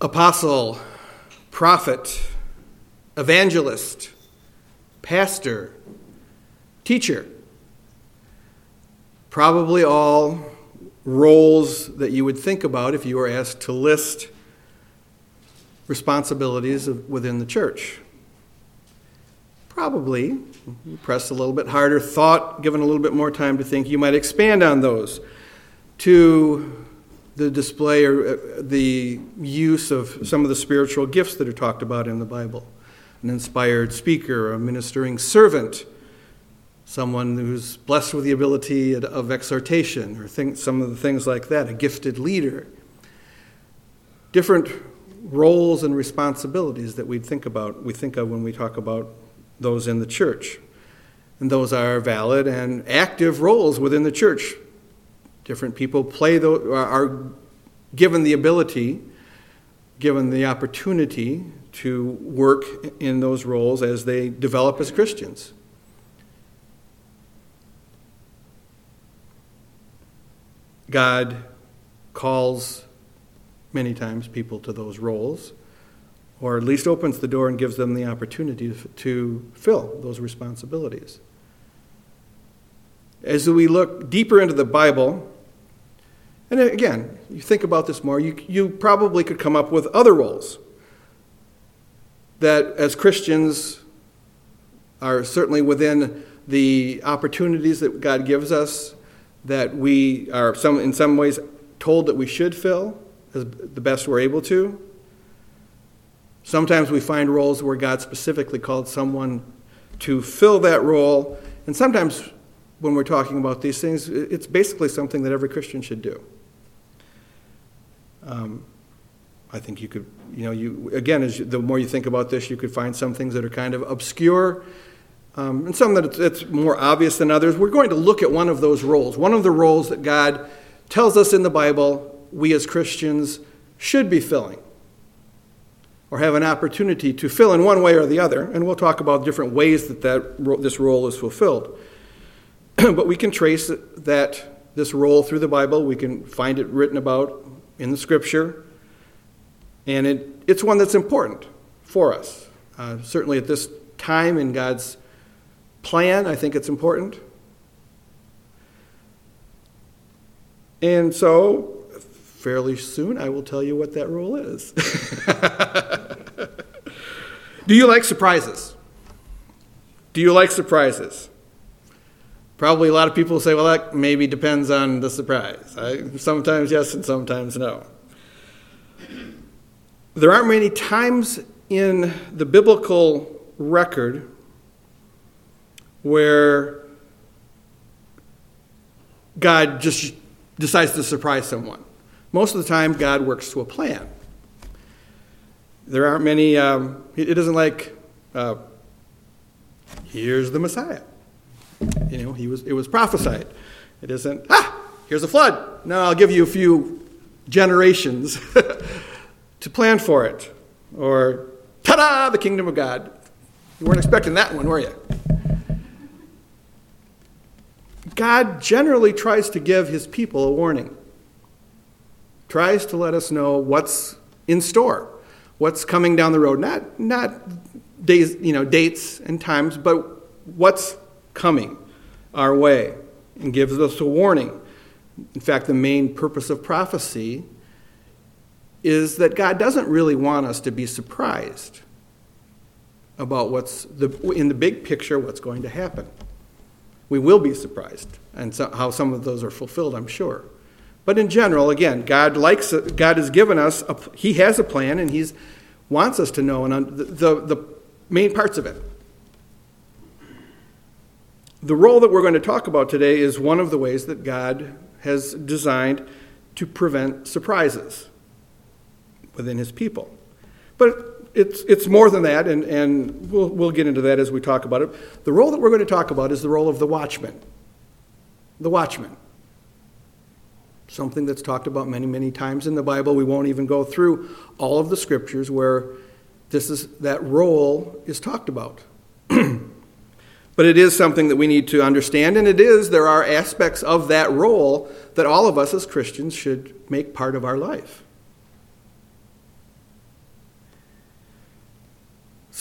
apostle, prophet, evangelist, pastor, teacher. Probably all roles that you would think about if you were asked to list responsibilities within the church. Probably, press a little bit harder thought, given a little bit more time to think, you might expand on those to the display or the use of some of the spiritual gifts that are talked about in the Bible. An inspired speaker, a ministering servant, someone who's blessed with the ability of exhortation, or some of the things like that, a gifted leader. Different roles and responsibilities that we think of when we talk about those in the church. And those are valid and active roles within the church. Different people are given the ability, given the opportunity to work in those roles as they develop as Christians. God calls many times people to those roles, or at least opens the door and gives them the opportunity to fill those responsibilities. As we look deeper into the Bible, and again, you think about this more, you probably could come up with other roles that as Christians are certainly within the opportunities that God gives us, that we are in some ways told that we should fill as the best we're able to. Sometimes we find roles where God specifically called someone to fill that role, and sometimes when we're talking about these things, it's basically something that every Christian should do. I think you could, the more you think about this, you could find some things that are kind of obscure, and some that it's more obvious than others. We're going to look at one of those roles, one of the roles that God tells us in the Bible we as Christians should be filling, or have an opportunity to fill in one way or the other, and we'll talk about different ways that this role is fulfilled. But we can trace this role through the Bible. We can find it written about in the Scripture, and it's one that's important for us. Certainly at this time in God's plan, I think it's important. And so, fairly soon, I will tell you what that role is. Do you like surprises? Do you like surprises? Probably a lot of people say, well, that maybe depends on the surprise. Sometimes yes and sometimes no. There aren't many times in the biblical record where God just decides to surprise someone. Most of the time, God works to a plan. There aren't many, it isn't like, here's the Messiah. It was prophesied. It isn't, here's a flood. No, I'll give you a few generations to plan for it. Or, ta-da, the kingdom of God. You weren't expecting that one, were you? God generally tries to give his people a warning. Tries to let us know what's in store, what's coming down the road. Not days, dates and times, but what's coming our way, and gives us a warning. In fact, the main purpose of prophecy is that God doesn't really want us to be surprised about in the big picture, what's going to happen. We will be surprised, and how some of those are fulfilled, I'm sure. But in general, again, God has given us, he has a plan, and he wants us to know the main parts of it. The role that we're going to talk about today is one of the ways that God has designed to prevent surprises within his people. But it's more than that, and we'll get into that as we talk about it. The role that we're going to talk about is the role of the watchman. The watchman. Something that's talked about many, many times in the Bible. We won't even go through all of the scriptures where that role is talked about. But it is something that we need to understand, and there are aspects of that role that all of us as Christians should make part of our life.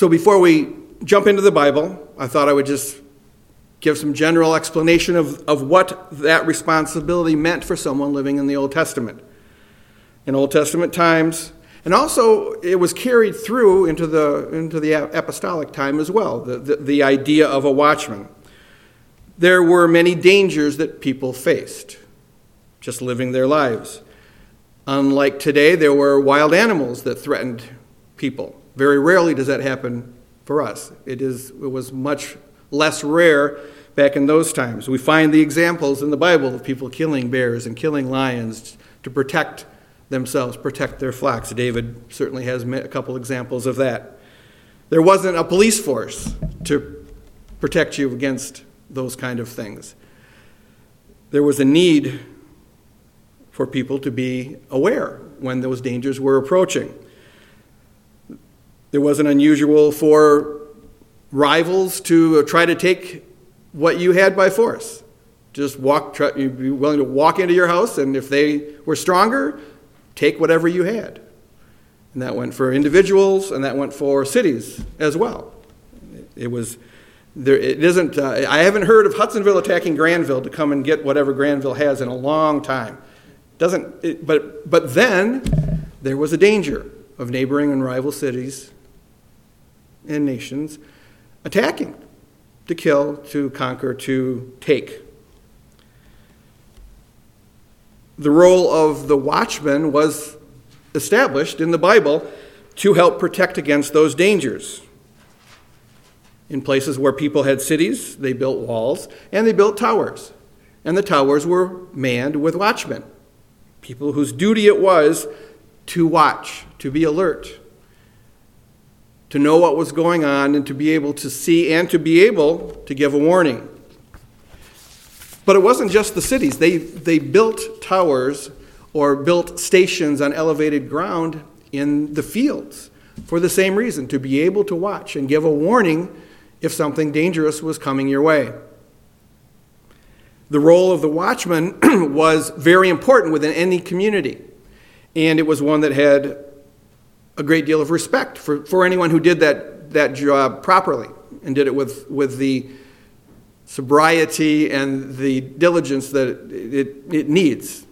So before we jump into the Bible, I thought I would just give some general explanation of what that responsibility meant for someone living in the Old Testament. In Old Testament times, and also it was carried through into the apostolic time as well, the idea of a watchman. There were many dangers that people faced, just living their lives. Unlike today, there were wild animals that threatened people. Very rarely does that happen for us. It was much less rare back in those times. We find the examples in the Bible of people killing bears and killing lions to protect themselves, protect their flocks. David certainly has a couple examples of that. There wasn't a police force to protect you against those kind of things. There was a need for people to be aware when those dangers were approaching. It wasn't unusual for rivals to try to take what you had by force. Just you'd be willing to walk into your house, and if they were stronger, take whatever you had. And that went for individuals, and that went for cities as well. I haven't heard of Hudsonville attacking Granville to come and get whatever Granville has in a long time. But then there was a danger of neighboring and rival cities and nations attacking, to kill, to conquer, to take. The role of the watchman was established in the Bible to help protect against those dangers. In places where people had cities, they built walls and they built towers. And the towers were manned with watchmen, people whose duty it was to watch, to be alert, to know what was going on and to be able to see and to be able to give a warning. But it wasn't just the cities. They built towers or built stations on elevated ground in the fields for the same reason, to be able to watch and give a warning if something dangerous was coming your way. The role of the watchman was very important within any community, and it was one that had a great deal of respect for anyone who did that job properly and did it with the sobriety and the diligence that it needs.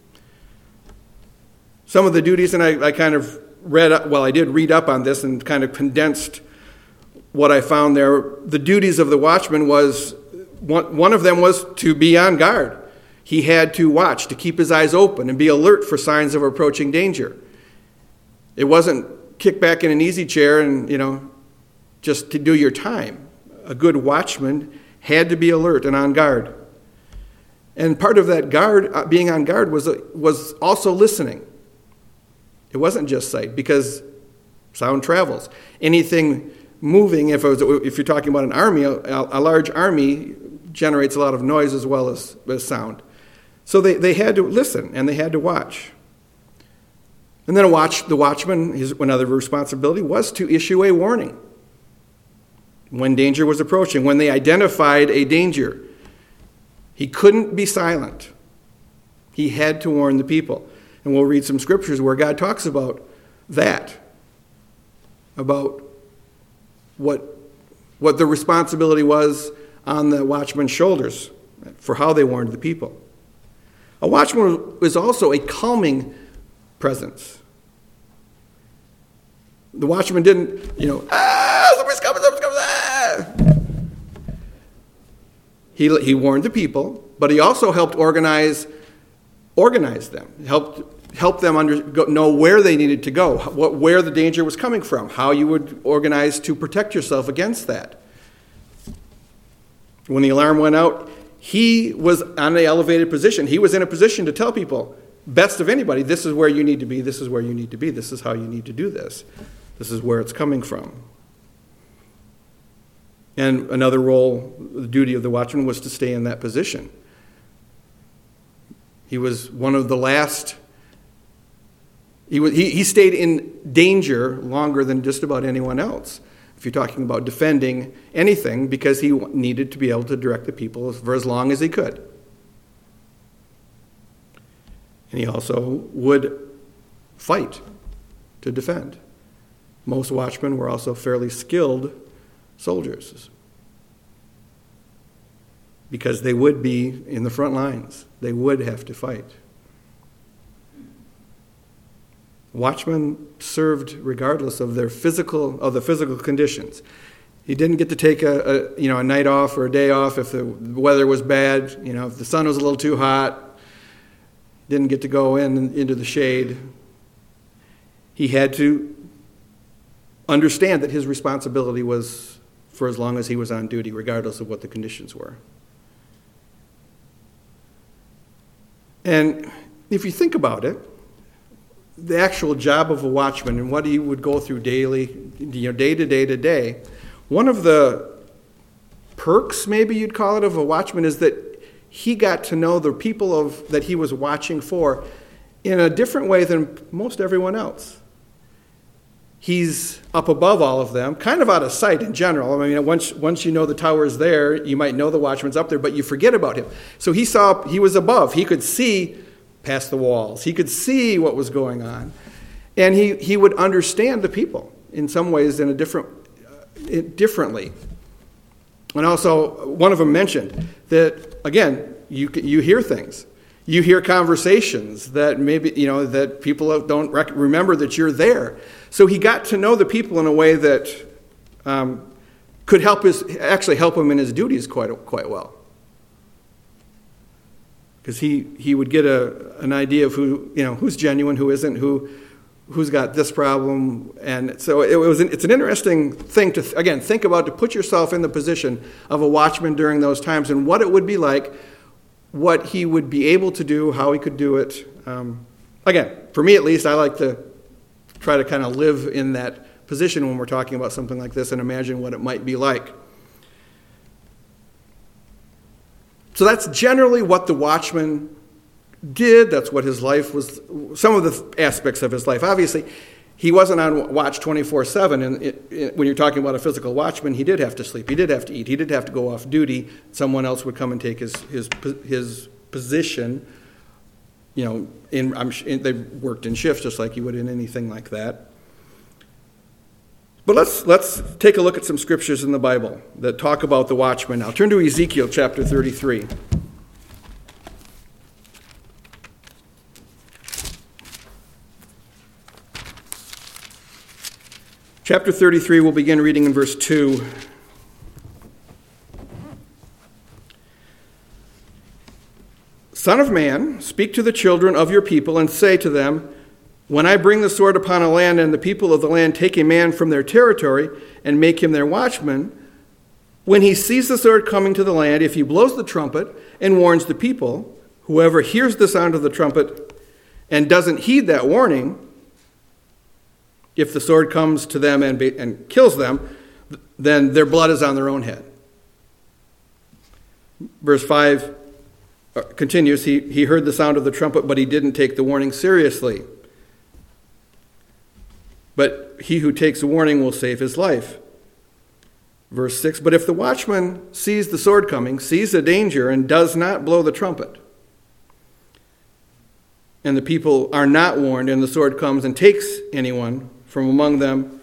Some of the duties, and I kind of I did read up on this and kind of condensed what I found there. The duties of the watchman was, one of them was to be on guard. He had to watch, to keep his eyes open and be alert for signs of approaching danger. It wasn't kick back in an easy chair and, just to do your time. A good watchman had to be alert and on guard. And part of that being on guard was also listening. It wasn't just sight, because sound travels. Anything moving, if you're talking about an army, a large army generates a lot of noise as well as sound. So they had to listen and they had to watch. And then the watchman, another responsibility was to issue a warning when danger was approaching, when they identified a danger. He couldn't be silent. He had to warn the people. And we'll read some scriptures where God talks about that, about what the responsibility was on the watchman's shoulders for how they warned the people. A watchman was also a calming presence. The watchman didn't, somebody's coming, He warned the people, but he also helped organize them, help them know where they needed to go, where the danger was coming from, how you would organize to protect yourself against that. When the alarm went out, he was on an elevated position. He was in a position to tell people, best of anybody, this is where you need to be, this is where you need to be, this is how you need to do this. This is where it's coming from. And another role, the duty of the watchman was to stay in that position. He was one of the last. He stayed in danger longer than just about anyone else, if you're talking about defending anything, because he needed to be able to direct the people for as long as he could. And he also would fight to defend. most watchmen were also fairly skilled soldiers, because they would be in the front lines. They would have to fight. Watchmen served regardless of the physical conditions. He didn't get to take a night off or a day off if the weather was bad. If the sun was a little too hot, didn't get to go into the shade. He had to understand that his responsibility was for as long as he was on duty, regardless of what the conditions were. And if you think about it, the actual job of a watchman and what he would go through daily, day to day, one of the perks, maybe you'd call it, of a watchman is that he got to know the people that he was watching for in a different way than most everyone else. He's up above all of them, kind of out of sight in general. I mean, once you know the tower's there, you might know the watchman's up there, but you forget about him. So he was above. He could see past the walls. He could see what was going on. And he would understand the people in some ways differently. And also, one of them mentioned that, again, you hear things. You hear conversations that maybe, that people don't remember that you're there. So he got to know the people in a way that could help him in his duties quite well. Because he would get an idea of who's genuine, who isn't, who's got this problem. And so it's an interesting thing to, again, think about, to put yourself in the position of a watchman during those times and what it would be like, what he would be able to do, how he could do it. Again, for me at least, I like to try to kind of live in that position when we're talking about something like this and imagine what it might be like. So that's generally what the watchman did. That's what his life was, some of the aspects of his life. Obviously, he wasn't on watch 24/7, and when you're talking about a physical watchman, he did have to sleep, he did have to eat, he did have to go off duty. Someone else would come and take his position. They worked in shifts just like you would in anything like that. But let's take a look at some scriptures in the Bible that talk about the watchman now. Turn to Ezekiel chapter 33. Chapter 33, we'll begin reading in verse 2. Son of man, speak to the children of your people and say to them, when I bring the sword upon a land and the people of the land take a man from their territory and make him their watchman, when he sees the sword coming to the land, if he blows the trumpet and warns the people, whoever hears the sound of the trumpet and doesn't heed that warning, if the sword comes to them and kills them, then their blood is on their own head. Verse 5 continues, he heard the sound of the trumpet, but he didn't take the warning seriously. But he who takes the warning will save his life. Verse 6, but if the watchman sees the sword coming, sees the danger, and does not blow the trumpet, and the people are not warned, and the sword comes and takes anyone from among them,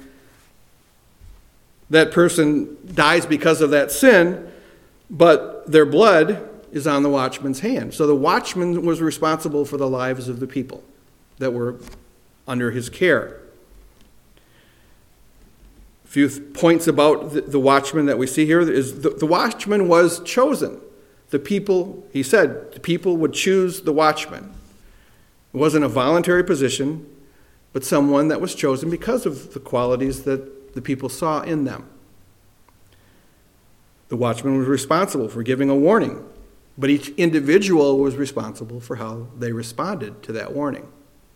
that person dies because of that sin, but their blood is on the watchman's hand. So the watchman was responsible for the lives of the people that were under his care. A few points about the watchman that we see here is the watchman was chosen. The people, he said, the people would choose the watchman. It wasn't a voluntary position, but someone that was chosen because of the qualities that the people saw in them. The watchman was responsible for giving a warning, but each individual was responsible for how they responded to that warning.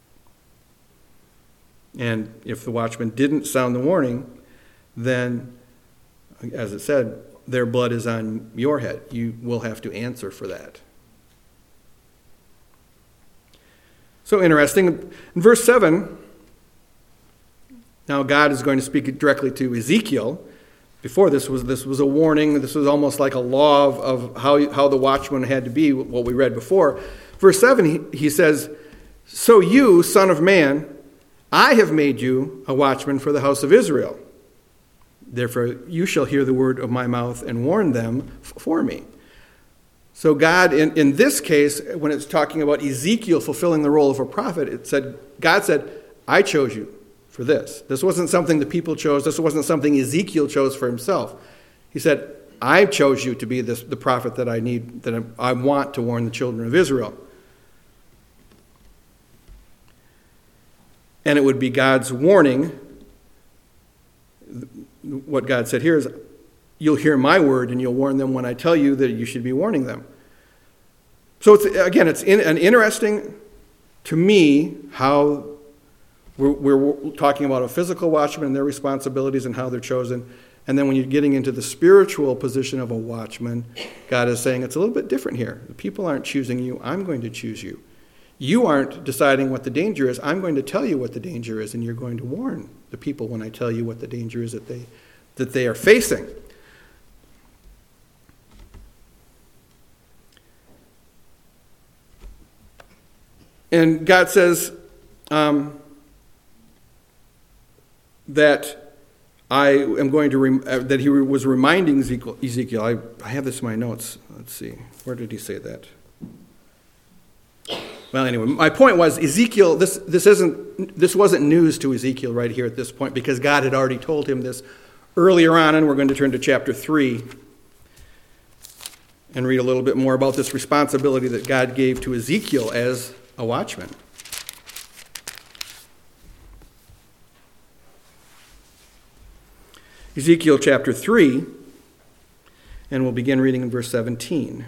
And if the watchman didn't sound the warning, then, as it said, their blood is on your head. You will have to answer for that. So interesting. In verse 7, now God is going to speak directly to Ezekiel. Before this was a warning. This was almost like a law of how the watchman had to be, what we read before. Verse 7, he says, so you, son of man, I have made you a watchman for the house of Israel. Therefore, you shall hear the word of my mouth and warn them for me. So God, in this case, when it's talking about Ezekiel fulfilling the role of a prophet, God said, I chose you for this. This wasn't something the people chose. This wasn't something Ezekiel chose for himself. He said, I chose you to be the prophet that I need, that I want to warn the children of Israel. And it would be God's warning. What God said here is, you'll hear my word and you'll warn them when I tell you that you should be warning them. So it's an interesting, to me, how we're talking about a physical watchman and their responsibilities and how they're chosen. And then when you're getting into the spiritual position of a watchman, God is saying it's a little bit different here. The people aren't choosing you. I'm going to choose you. You aren't deciding what the danger is. I'm going to tell you what the danger is, and you're going to warn the people when I tell you what the danger is that they are facing. And God says that I am going to, that he was reminding Ezekiel. I have this in my notes. Let's see. Where did he say that? Well, anyway, my point was Ezekiel, this wasn't news to Ezekiel right here at this point, because God had already told him this earlier on, and we're going to turn to chapter 3 and read a little bit more about this responsibility that God gave to Ezekiel as a watchman. Ezekiel chapter 3, and we'll begin reading in verse 17.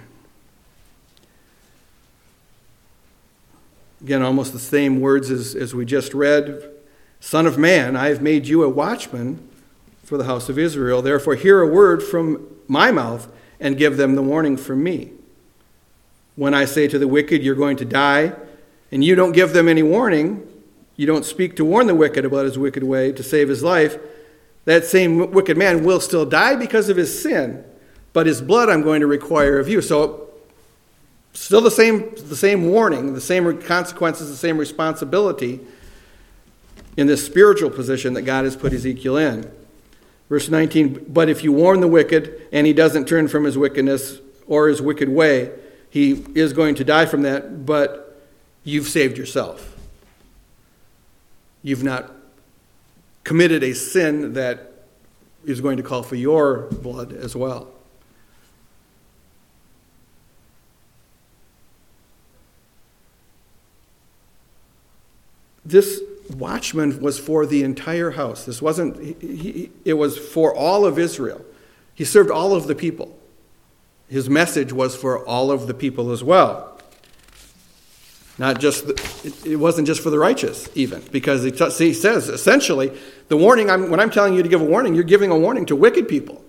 Again, almost the same words as we just read. Son of man, I have made you a watchman for the house of Israel. Therefore, hear a word from my mouth and give them the warning from me. When I say to the wicked, you're going to die, and you don't give them any warning, you don't speak to warn the wicked about his wicked way to save his life, that same wicked man will still die because of his sin, but his blood I'm going to require of you. So still the same warning, the same consequences, the same responsibility in this spiritual position that God has put Ezekiel in. Verse 19, but if you warn the wicked and he doesn't turn from his wickedness or his wicked way, he is going to die from that, but you've saved yourself. You've not committed a sin that is going to call for your blood as well. This watchman was for the entire house. This wasn't, it was for all of Israel. He served all of the people. His message was for all of the people as well. Not just, it wasn't just for the righteous even, because he says essentially, the warning, when I'm telling you to give a warning, you're giving a warning to wicked people.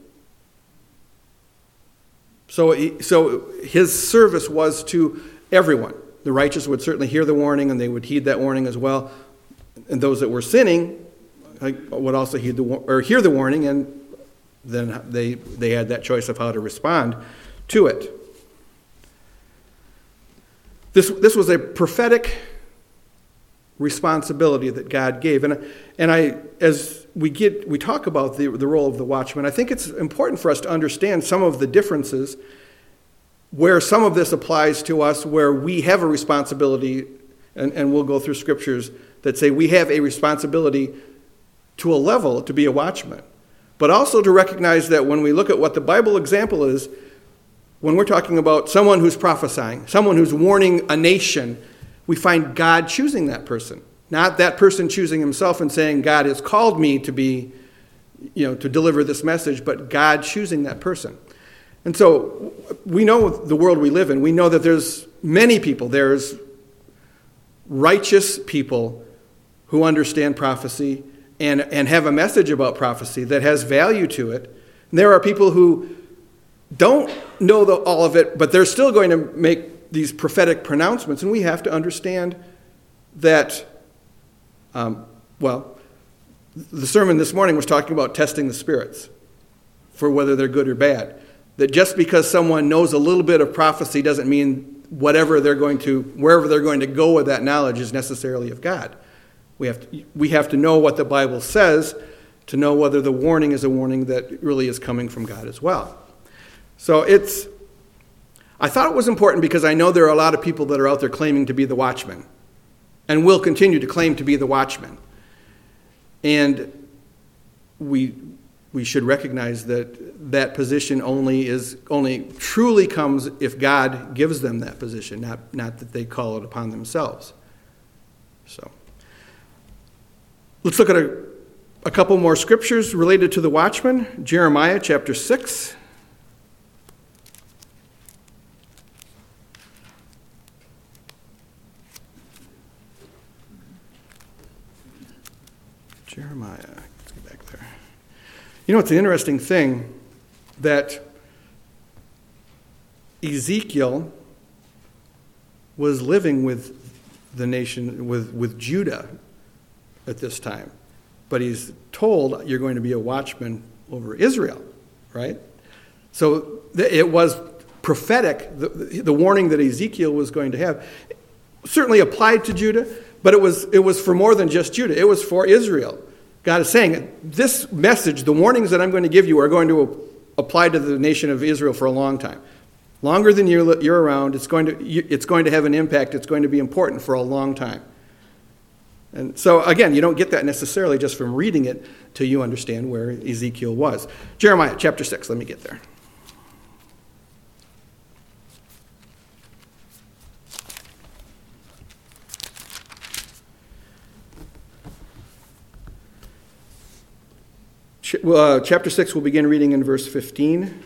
So his service was to everyone. The righteous would certainly hear the warning, and they would heed that warning as well. And those that were sinning would also hear the warning, and then they had that choice of how to respond to it. This was a prophetic responsibility that God gave, and as we talk about the role of the watchman, I think it's important for us to understand some of the differences where some of this applies to us, where we have a responsibility, and we'll go through scriptures that say we have a responsibility to a level to be a watchman, but also to recognize that when we look at what the Bible example is, when we're talking about someone who's prophesying, someone who's warning a nation, we find God choosing that person. Not that person choosing himself and saying, God has called me to be, to deliver this message, but God choosing that person. And so we know the world we live in. We know that there's many people. There's righteous people who understand prophecy and have a message about prophecy that has value to it. And there are people who don't know all of it, but they're still going to make these prophetic pronouncements. And we have to understand that, the sermon this morning was talking about testing the spirits for whether they're good or bad. That just because someone knows a little bit of prophecy doesn't mean wherever they're going to go with that knowledge is necessarily of God. We have to know what the Bible says to know whether the warning is a warning that really is coming from God as well. So I thought it was important because I know there are a lot of people that are out there claiming to be the watchmen and will continue to claim to be the watchmen. And we should recognize that position only truly comes if God gives them that position, not that they call it upon themselves. So let's look at a couple more scriptures related to the watchman. Jeremiah chapter 6. Jeremiah, let's get back there. You know, it's an interesting thing that Ezekiel was living with the nation, with Judah at this time. But he's told, you're going to be a watchman over Israel, right? So it was prophetic, the warning that Ezekiel was going to have. Certainly applied to Judah, but it was for more than just Judah. It was for Israel. God is saying, this message, the warnings that I'm going to give you are going to apply to the nation of Israel for a long time. Longer than you're around, it's going to have an impact. It's going to be important for a long time. And so, again, you don't get that necessarily just from reading it till you understand where Ezekiel was. Jeremiah chapter 6, let me get there. Chapter 6, we'll begin reading in verse 15.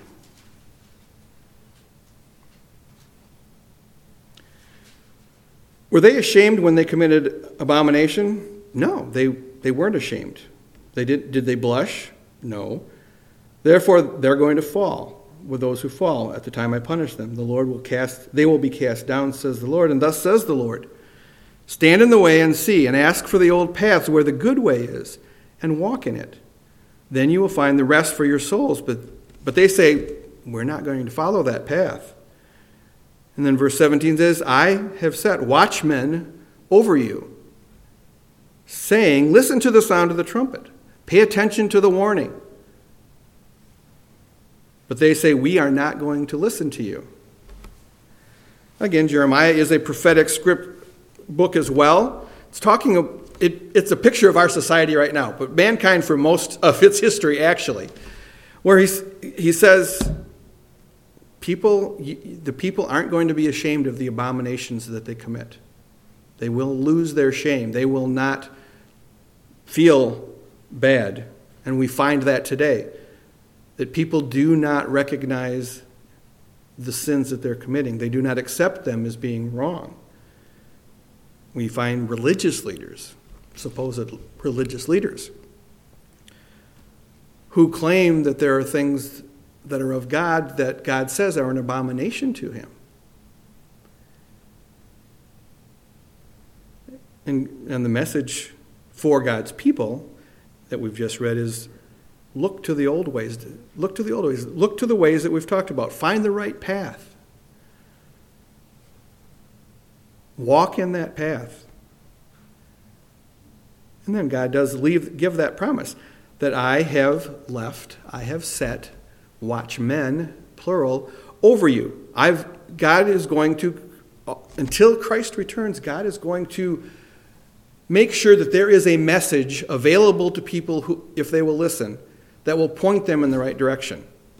Were they ashamed when they committed abomination? No, they weren't ashamed. Did they blush? No. Therefore, they're going to fall with those who fall at the time I punish them. They will be cast down, says the Lord, and thus says the Lord. Stand in the way and see, and ask for the old paths where the good way is, and walk in it. Then you will find the rest for your souls. But they say, we're not going to follow that path. And then verse 17 says, I have set watchmen over you, saying, listen to the sound of the trumpet. Pay attention to the warning. But they say, we are not going to listen to you. Again, Jeremiah is a prophetic script book as well. It's a picture of our society right now, but mankind for most of its history, actually, where he says, the people aren't going to be ashamed of the abominations that they commit. They will lose their shame. They will not feel bad. And we find that today, that people do not recognize the sins that they're committing. They do not accept them as being wrong. We find religious leaders, supposed religious leaders, who claim that there are things that are of God that God says are an abomination to him. And the message for God's people that we've just read is look to the old ways. Look to the old ways. Look to the ways that we've talked about. Find the right path. Walk in that path. And then God does give that promise that I have set watchmen, plural, over you. God is going to, until Christ returns, God is going to make sure that there is a message available to people who, if they will listen, that will point them in the right direction.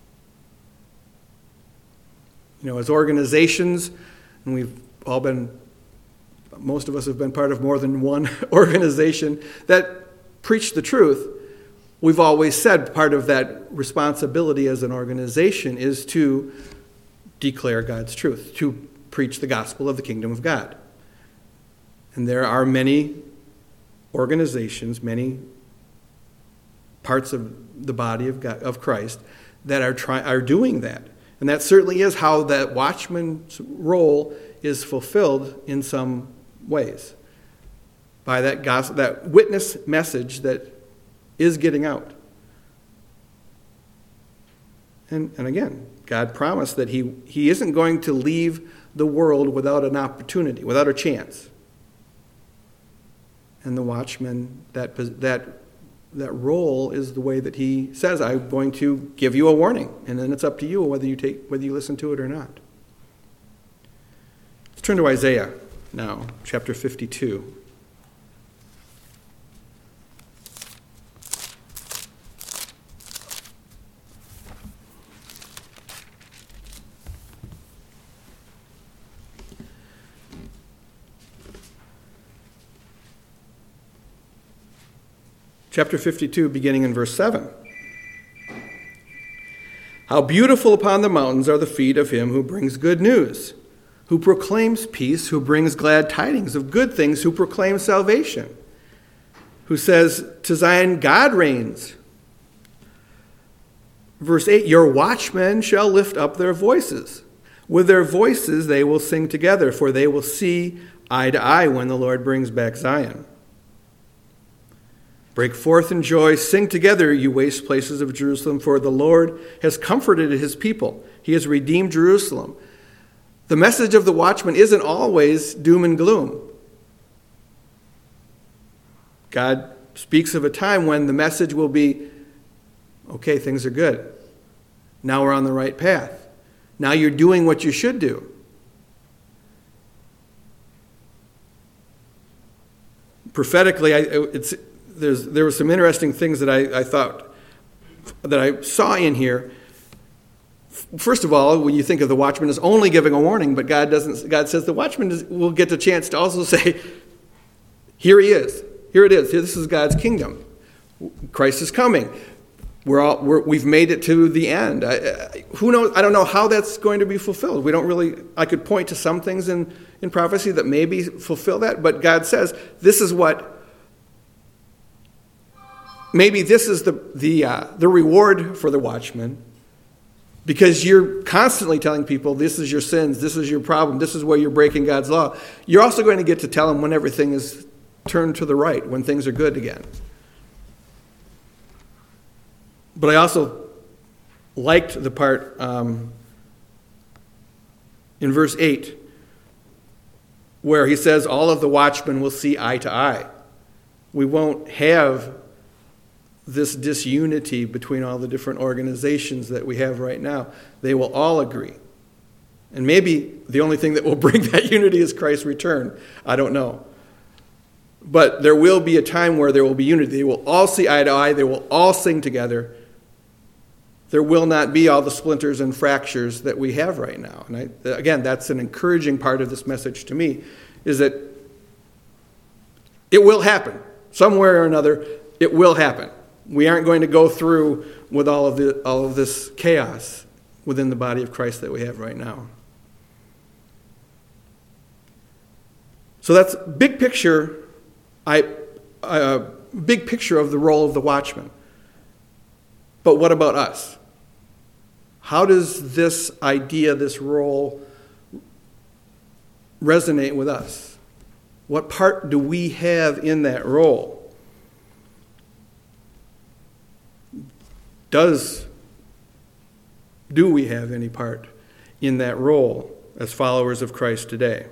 You know, as organizations, and most of us have been part of more than one organization that preach the truth. We've always said part of that responsibility as an organization is to declare God's truth, to preach the gospel of the kingdom of God. And there are many organizations, many parts of the body of God, of Christ, that are doing that. And that certainly is how that watchman's role is fulfilled in some ways, by that gospel, that witness message that is getting out. And again, God promised that he isn't going to leave the world without an opportunity, without a chance. And the watchman, that role is the way that he says, I'm going to give you a warning, and then it's up to you whether you listen to it or not. Let's turn to Isaiah now, chapter 52. Chapter 52, beginning in verse 7. How beautiful upon the mountains are the feet of him who brings good news, who proclaims peace, who brings glad tidings of good things, who proclaims salvation, who says to Zion, God reigns. Verse 8, your watchmen shall lift up their voices. With their voices they will sing together, for they will see eye to eye when the Lord brings back Zion. Break forth in joy, sing together, you waste places of Jerusalem, for the Lord has comforted his people. He has redeemed Jerusalem. The message of the watchman isn't always doom and gloom. God speaks of a time when the message will be, okay, things are good. Now we're on the right path. Now you're doing what you should do. Prophetically, there were some interesting things that I thought that I saw in here. First of all, when you think of the watchman as only giving a warning, but God says the watchman will get the chance to also say, here he is. Here it is. This is God's kingdom. Christ is coming. We've made it to the end. Who knows? I don't know how that's going to be fulfilled. I could point to some things in prophecy that maybe fulfill that, but God says this is what. Maybe this is the reward for the watchman, because you're constantly telling people this is your sins, this is your problem, this is where you're breaking God's law. You're also going to get to tell them when everything is turned to the right, when things are good again. But I also liked the part in verse 8 where he says all of the watchmen will see eye to eye. We won't have this disunity between all the different organizations that we have right now. They will all agree. And maybe the only thing that will bring that unity is Christ's return. I don't know. But there will be a time where there will be unity. They will all see eye to eye. They will all sing together. There will not be all the splinters and fractures that we have right now. And again, that's an encouraging part of this message to me, is that it will happen. Somewhere or another, it will happen. We aren't going to go through with all of this chaos within the body of Christ that we have right now. So that's big picture. Big picture of the role of the watchman. But what about us? How does this idea, this role, resonate with us? What part do we have in that role? Do we have any part in that role as followers of Christ today?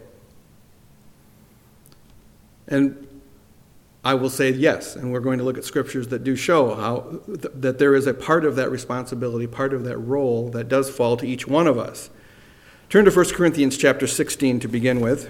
And I will say yes, and we're going to look at scriptures that do show how that there is a part of that responsibility, part of that role that does fall to each one of us. Turn to 1 Corinthians chapter 16 to begin with.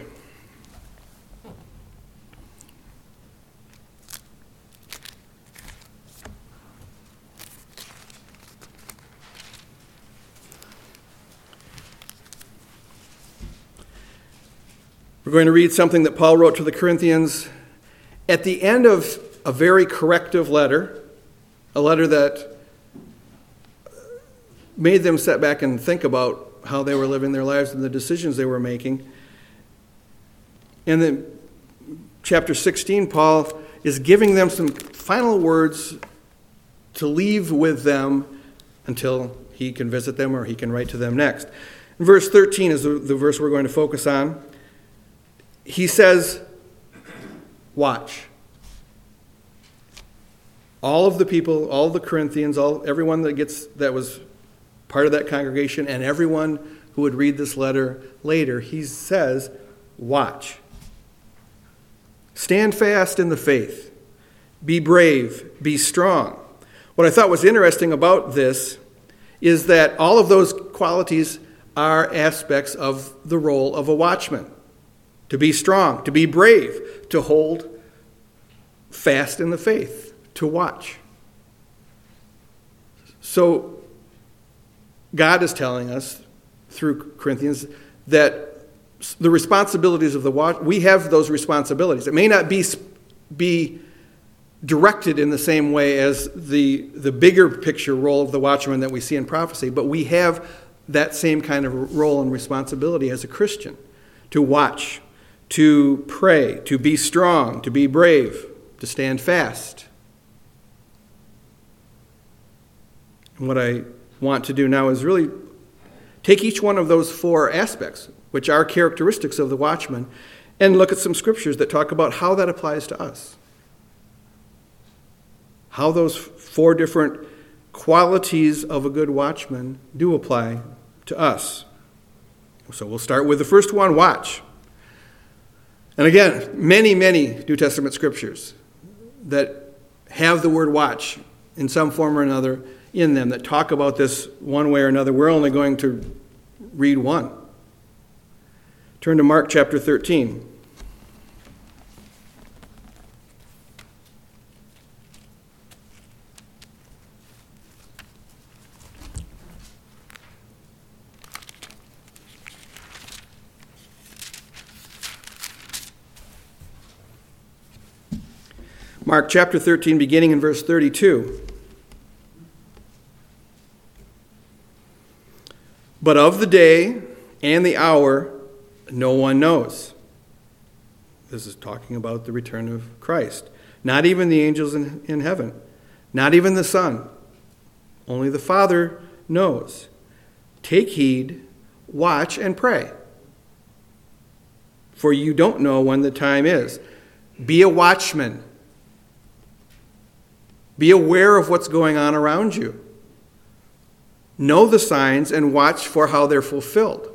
We're going to read something that Paul wrote to the Corinthians at the end of a very corrective letter, a letter that made them sit back and think about how they were living their lives and the decisions they were making. And then chapter 16, Paul is giving them some final words to leave with them until he can visit them or he can write to them next. Verse 13 is the verse we're going to focus on. He says, watch. All of the people, all of the Corinthians, everyone that was part of that congregation, and everyone who would read this letter later, he says, watch. Stand fast in the faith. Be brave. Be strong. What I thought was interesting about this is that all of those qualities are aspects of the role of a watchman. To be strong, to be brave, to hold fast in the faith, to watch. So God is telling us through Corinthians that the responsibilities of the watch, we have those responsibilities. It may not be directed in the same way as the bigger picture role of the watchman that we see in prophecy, but we have that same kind of role and responsibility as a Christian, to watch, to pray, to be strong, to be brave, to stand fast. And what I want to do now is really take each one of those four aspects, which are characteristics of the watchman, and look at some scriptures that talk about how that applies to us. How those four different qualities of a good watchman do apply to us. So we'll start with the first one, watch. And again, many, many New Testament scriptures that have the word watch in some form or another in them that talk about this one way or another. We're only going to read one. Turn to Mark chapter 13. Mark chapter 13, beginning in verse 32. But of the day and the hour, no one knows. This is talking about the return of Christ. Not even the angels in heaven. Not even the Son. Only the Father knows. Take heed, watch, and pray. For you don't know when the time is. Be a watchman. Be aware of what's going on around you. Know the signs and watch for how they're fulfilled.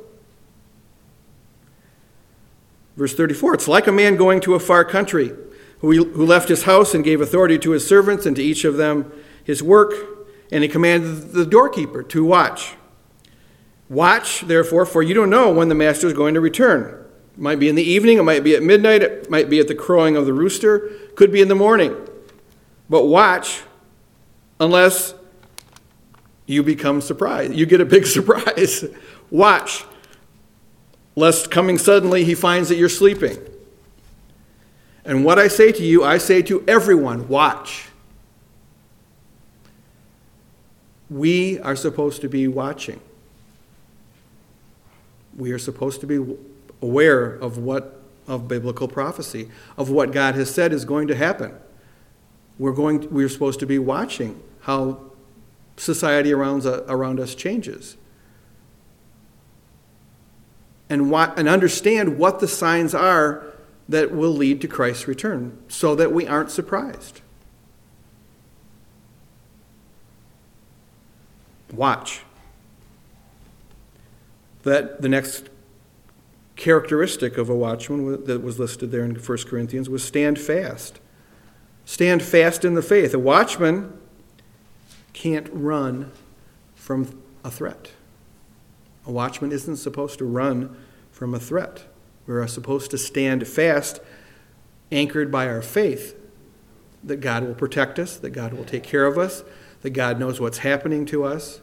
Verse 34, it's like a man going to a far country who left his house and gave authority to his servants and to each of them his work, and he commanded the doorkeeper to watch. Watch, therefore, for you don't know when the master is going to return. It might be in the evening, it might be at midnight, it might be at the crowing of the rooster, could be in the morning. But watch, unless you become surprised. You get a big surprise. Watch, lest coming suddenly he finds that you're sleeping. And what I say to you, I say to everyone, watch. We are supposed to be watching. We are supposed to be aware of biblical prophecy, of what God has said is going to happen. We're supposed to be watching how society around us changes. And understand what the signs are that will lead to Christ's return, so that we aren't surprised. Watch. That the next characteristic of a watchman that was listed there in 1 Corinthians was stand fast. Stand fast in the faith. A watchman can't run from a threat. A watchman isn't supposed to run from a threat. We're supposed to stand fast, anchored by our faith that God will protect us, that God will take care of us, that God knows what's happening to us,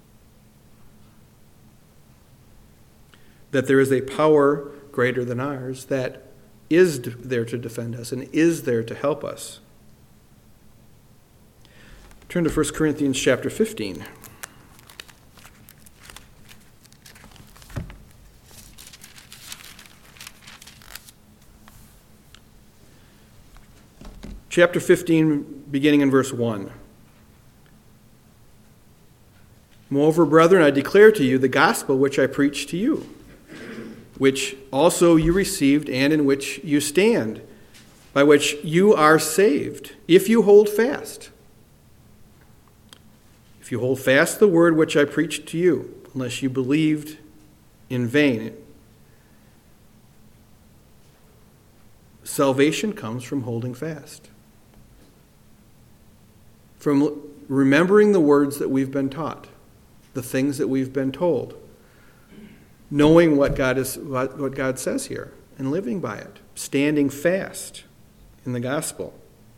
that there is a power greater than ours that is there to defend us and is there to help us. Turn to 1 Corinthians chapter 15. Chapter 15, beginning in verse 1. Moreover, brethren, I declare to you the gospel which I preached to you, which also you received and in which you stand, by which you are saved, if you hold fast. If you hold fast the word which I preached to you, unless you believed in vain. Salvation comes from holding fast, from remembering the words that we've been taught, the things that we've been told, knowing what God says here and living by it, standing fast in the gospel.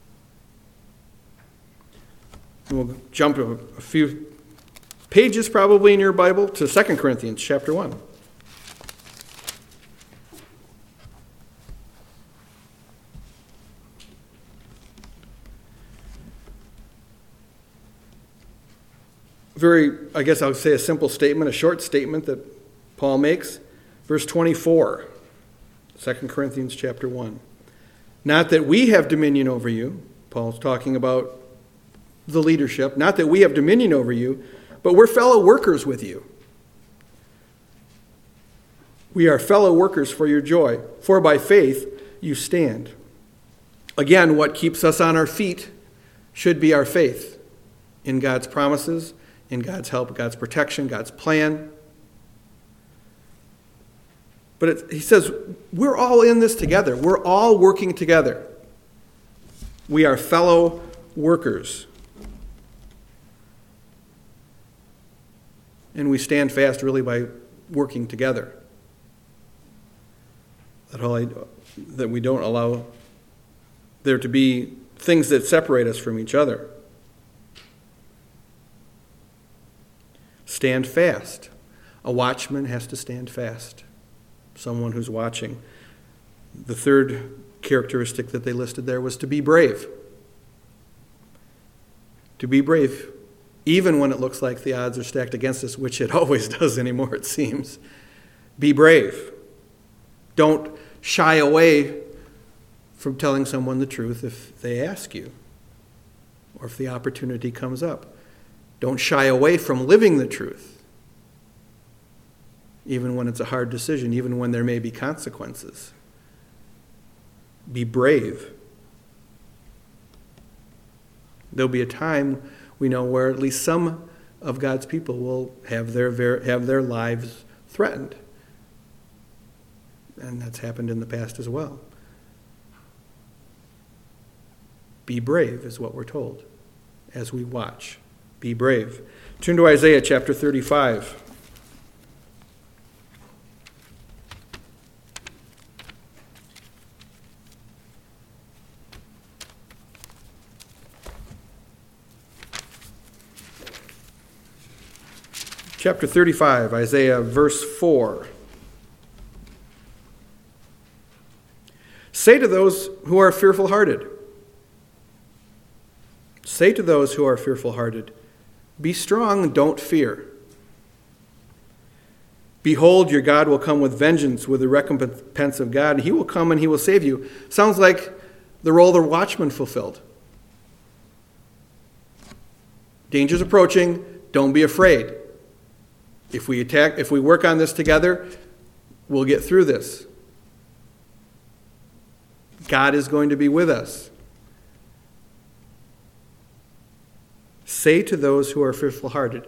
And we'll jump a few pages probably in your Bible to 2 Corinthians chapter 1. I guess I'll say a simple statement, a short statement that Paul makes. Verse 24, 2 Corinthians chapter 1. Not that we have dominion over you, Paul's talking about the leadership, not that we have dominion over you, but we're fellow workers with you. We are fellow workers for your joy, for by faith you stand. Again, what keeps us on our feet should be our faith in God's promises, in God's help, God's protection, God's plan. But he says, we're all in this together. We're all working together. We are fellow workers. And we stand fast really by working together. That we don't allow there to be things that separate us from each other. Stand fast. A watchman has to stand fast. Someone who's watching. The third characteristic that they listed there was to be brave. To be brave, even when it looks like the odds are stacked against us, which it always does anymore, it seems. Be brave. Don't shy away from telling someone the truth if they ask you, or if the opportunity comes up. Don't shy away from living the truth, even when it's a hard decision, even when there may be consequences. Be brave. There'll be a time, we know, where at least some of God's people will have their lives threatened. And that's happened in the past as well. Be brave is what we're told as we watch. Be brave. Turn to Isaiah chapter 35. Chapter 35, Isaiah, verse 4. Say to those who are fearful-hearted. Say to those who are fearful-hearted, be strong and don't fear. Behold, your God will come with vengeance, with the recompense of God. He will come and he will save you. Sounds like the role the watchman fulfilled. Danger's approaching. Don't be afraid. If we work on this together, we'll get through this. God is going to be with us. Say to those who are fearful-hearted.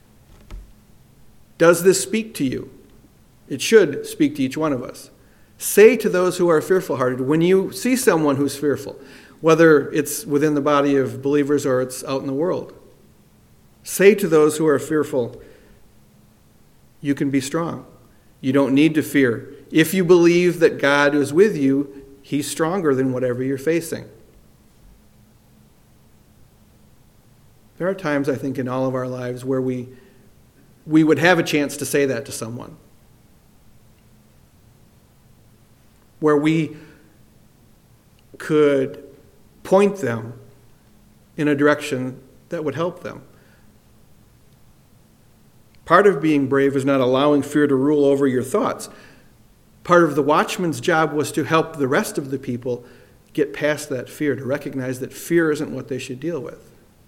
Does this speak to you? It should speak to each one of us. Say to those who are fearful-hearted, when you see someone who's fearful, whether it's within the body of believers or it's out in the world, say to those who are fearful, you can be strong. You don't need to fear. If you believe that God is with you, he's stronger than whatever you're facing. There are times, I think, in all of our lives where we would have a chance to say that to someone. Where we could point them in a direction that would help them. Part of being brave is not allowing fear to rule over your thoughts. Part of the watchman's job was to help the rest of the people get past that fear, to recognize that fear isn't what they should deal with.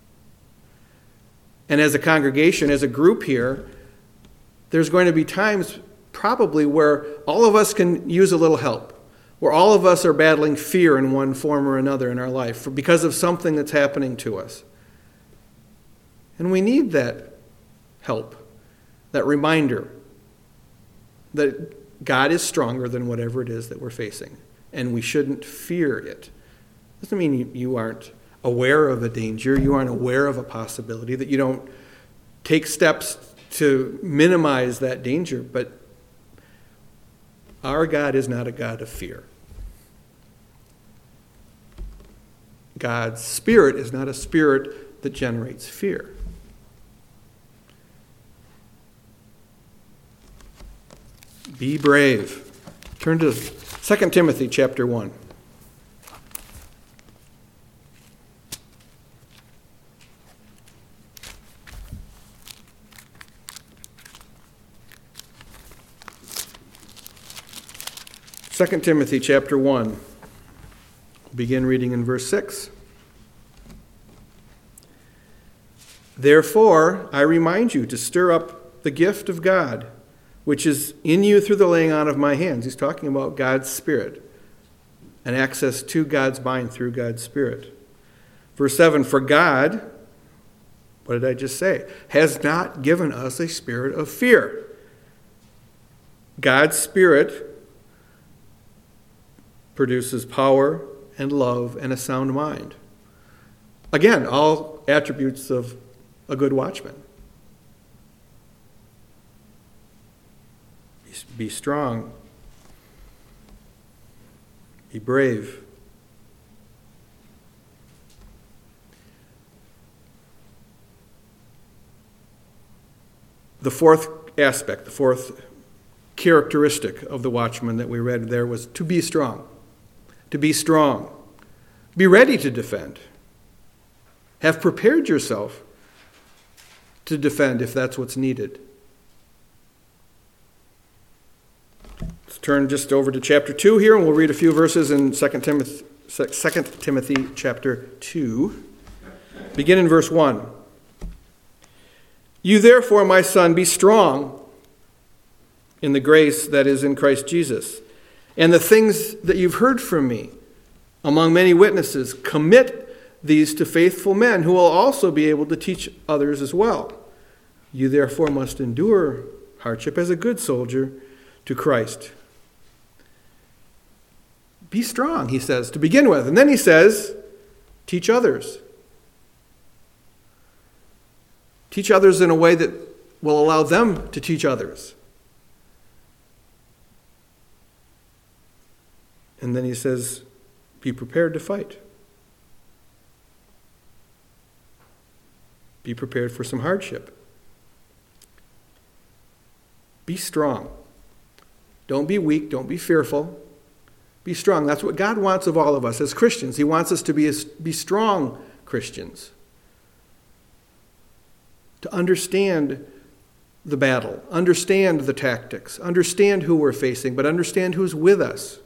And as a congregation, as a group here, there's going to be times probably where all of us can use a little help, where all of us are battling fear in one form or another in our life because of something that's happening to us. And we need that help, that reminder that God is stronger than whatever it is that we're facing. and we shouldn't fear it. Doesn't mean you aren't aware of a danger, you aren't aware of a possibility, that you don't take steps to minimize that danger, but our God is not a God of fear. God's Spirit is not a spirit that generates fear. Be brave. Turn to 2 Timothy chapter 1. Second Timothy chapter 1. Begin reading in verse 6. Therefore, I remind you to stir up the gift of God, which is in you through the laying on of my hands. He's talking about God's Spirit and access to God's mind through God's Spirit. Verse 7, for God, what did I just say? Has not given us a spirit of fear. God's Spirit produces power and love and a sound mind. Again, all attributes of a good watchman. Be strong. Be brave. The fourth aspect, the fourth characteristic of the watchman that we read there was to be strong. To be strong. Be ready to defend. Have prepared yourself to defend if that's what's needed. Let's turn just over to chapter 2 here, and we'll read a few verses in 2 Timothy chapter 2. Begin in verse 1. You therefore, my son, be strong in the grace that is in Christ Jesus. And the things that you've heard from me among many witnesses, commit these to faithful men who will also be able to teach others as well. You therefore must endure hardship as a good soldier to Christ. Be strong, he says, to begin with. And then he says, teach others. Teach others in a way that will allow them to teach others. And then he says, be prepared to fight. Be prepared for some hardship. Be strong. Don't be weak. Don't be fearful. Be strong. That's what God wants of all of us as Christians. He wants us to be strong Christians. To understand the battle, understand the tactics, understand who we're facing, but understand who's with us.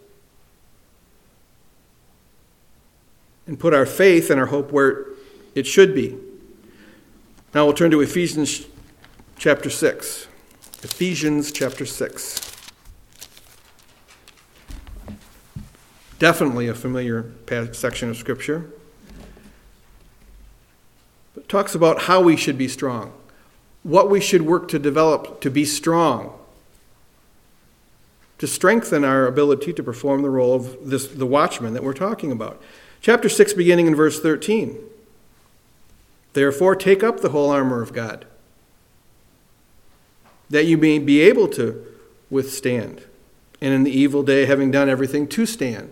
And put our faith and our hope where it should be. Now we'll turn to Ephesians chapter 6. Ephesians chapter 6. Definitely a familiar section of Scripture. It talks about how we should be strong. What we should work to develop to be strong. To strengthen our ability to perform the role of the watchman that we're talking about. Chapter 6, beginning in verse 13. Therefore, take up the whole armor of God, that you may be able to withstand, and in the evil day, having done everything, to stand.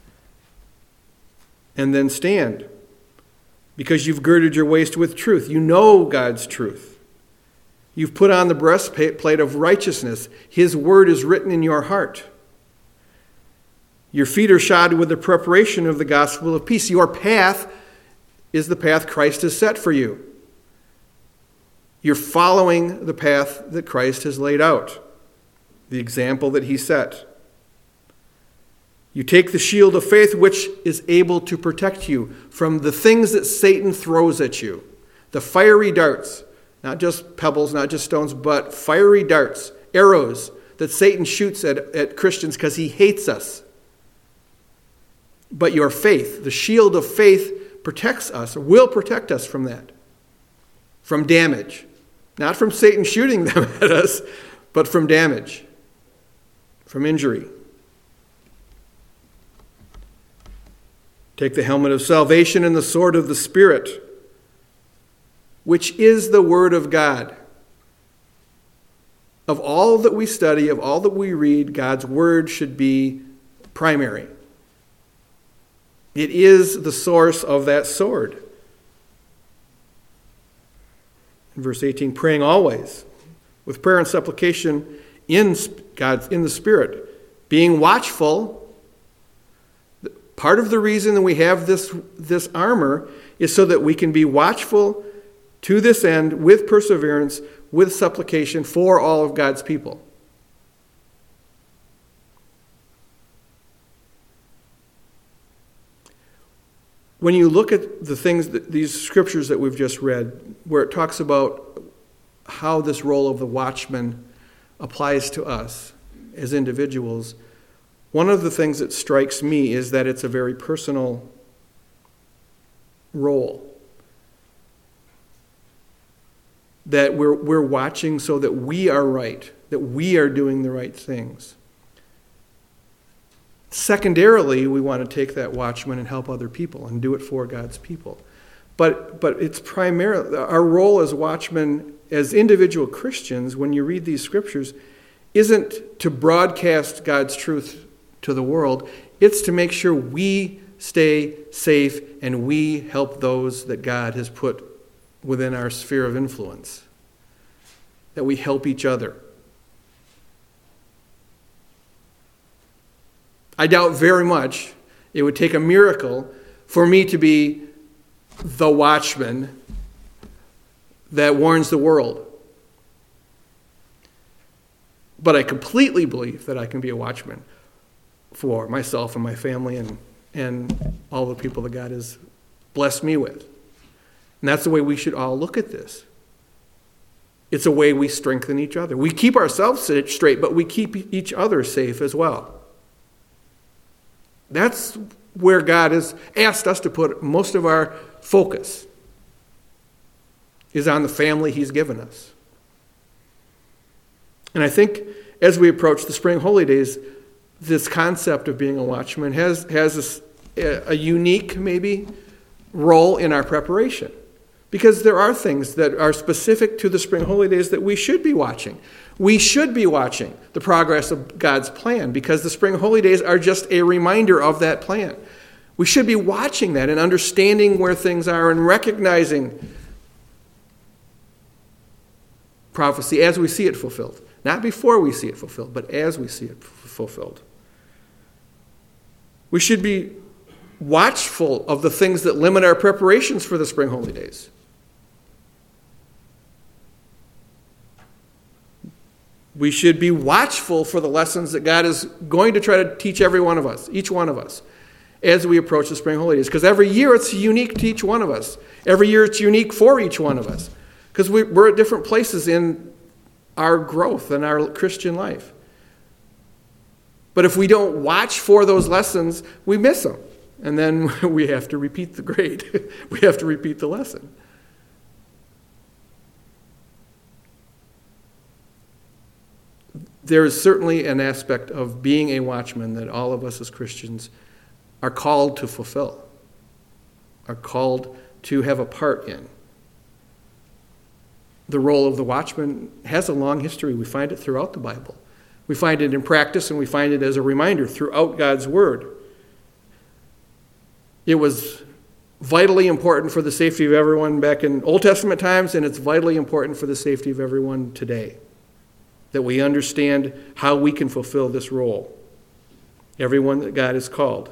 And then stand, because you've girded your waist with truth. You know God's truth. You've put on the breastplate of righteousness. His word is written in your heart. Your feet are shod with the preparation of the gospel of peace. Your path is the path Christ has set for you. You're following the path that Christ has laid out, the example that he set. You take the shield of faith, which is able to protect you from the things that Satan throws at you, the fiery darts, not just pebbles, not just stones, but fiery darts, arrows that Satan shoots at Christians because he hates us. But your faith, the shield of faith, protects us, or will protect us from that, from damage. Not from Satan shooting them at us, but from damage, from injury. Take the helmet of salvation and the sword of the Spirit, which is the Word of God. Of all that we study, of all that we read, God's Word should be primary. It is the source of that sword. In verse 18, praying always, with prayer and supplication in the Spirit, being watchful. Part of the reason that we have this armor is so that we can be watchful to this end with perseverance, with supplication for all of God's people. When you look at the things, these scriptures that we've just read, where it talks about how this role of the watchman applies to us as individuals, one of the things that strikes me is that it's a very personal role. That we're watching so that we are right, that we are doing the right things. Secondarily, we want to take that watchman and help other people and do it for God's people. But it's primarily, our role as watchmen, as individual Christians, when you read these scriptures, isn't to broadcast God's truth to the world. It's to make sure we stay safe and we help those that God has put within our sphere of influence. That we help each other. I doubt very much it would take a miracle for me to be the watchman that warns the world. But I completely believe that I can be a watchman for myself and my family and all the people that God has blessed me with. And that's the way we should all look at this. It's a way we strengthen each other. We keep ourselves straight, but we keep each other safe as well. That's where God has asked us to put most of our focus, is on the family He's given us. And I think as we approach the spring holy days, this concept of being a watchman has a unique, maybe, role in our preparation. Because there are things that are specific to the spring holy days that we should be watching. We should be watching the progress of God's plan, because the spring holy days are just a reminder of that plan. We should be watching that and understanding where things are and recognizing prophecy as we see it fulfilled. Not before we see it fulfilled, but as we see it fulfilled. We should be watchful of the things that limit our preparations for the spring holy days. We should be watchful for the lessons that God is going to try to teach every one of us, each one of us, as we approach the spring holy days. Because every year it's unique to each one of us. Every year it's unique for each one of us. Because we're at different places in our growth and our Christian life. But if we don't watch for those lessons, we miss them. And then we have to repeat the grade. We have to repeat the lesson. There is certainly an aspect of being a watchman that all of us as Christians are called to fulfill, are called to have a part in. The role of the watchman has a long history. We find it throughout the Bible. We find it in practice, and we find it as a reminder throughout God's Word. It was vitally important for the safety of everyone back in Old Testament times, and it's vitally important for the safety of everyone today, that we understand how we can fulfill this role, everyone that God has called.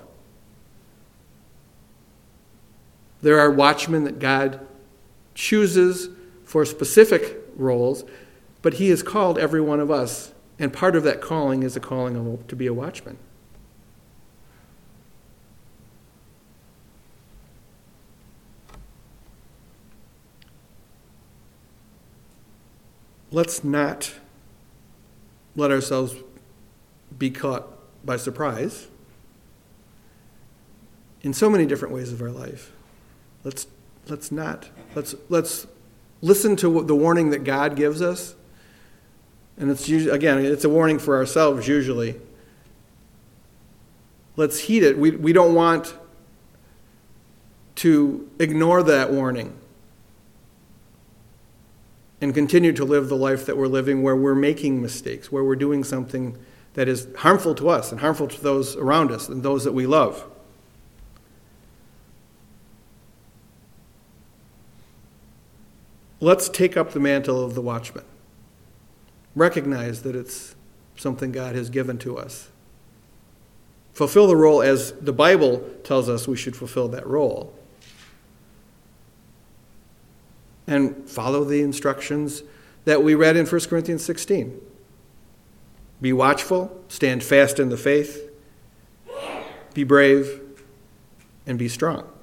There are watchmen that God chooses for specific roles, but He has called every one of us, and part of that calling is a calling to be a watchman. Let's not let ourselves be caught by surprise in so many different ways of our life. Let's listen to the warning that God gives us. And it's usually, again, it's a warning for ourselves usually. Let's heed it. We don't want to ignore that warning and continue to live the life that we're living where we're making mistakes, where we're doing something that is harmful to us and harmful to those around us and those that we love. Let's take up the mantle of the watchman. Recognize that it's something God has given to us. Fulfill the role as the Bible tells us we should fulfill that role. And follow the instructions that we read in 1 Corinthians 16. Be watchful, stand fast in the faith, be brave, and be strong.